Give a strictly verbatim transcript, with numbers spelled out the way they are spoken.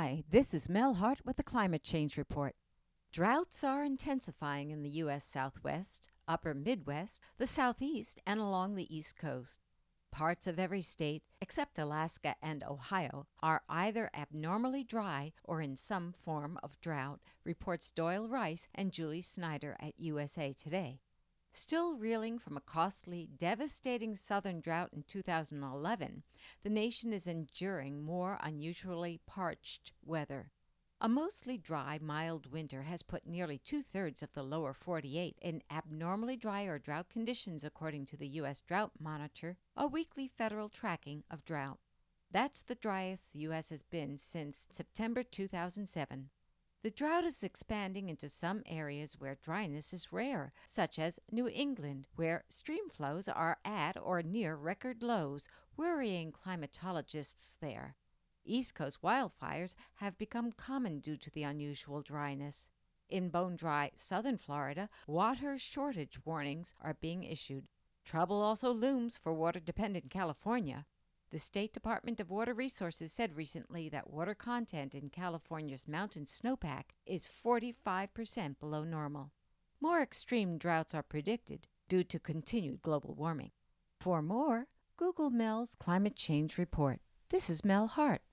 Hi, this is Mel Hart with the Climate Change Report. Droughts are intensifying in the U S Southwest, Upper Midwest, the Southeast, and along the East Coast. Parts of every state, except Alaska and Ohio, are either abnormally dry or in some form of drought, reports Doyle Rice and Julie Snyder at U S A Today. Still reeling from a costly, devastating southern drought in two thousand eleven, the nation is enduring more unusually parched weather. A mostly dry, mild winter has put nearly two-thirds of the lower forty-eight in abnormally dry or drought conditions, according to the U S Drought Monitor, a weekly federal tracking of drought. That's the driest the U S has been since September two thousand seven. The drought is expanding into some areas where dryness is rare, such as New England, where stream flows are at or near record lows, worrying climatologists there. East Coast wildfires have become common due to the unusual dryness. In bone-dry southern Florida, water shortage warnings are being issued. Trouble also looms for water-dependent California. The State Department of Water Resources said recently that water content in California's mountain snowpack is forty-five percent below normal. More extreme droughts are predicted due to continued global warming. For more, Google Mel's Climate Change Report. This is Mel Hart.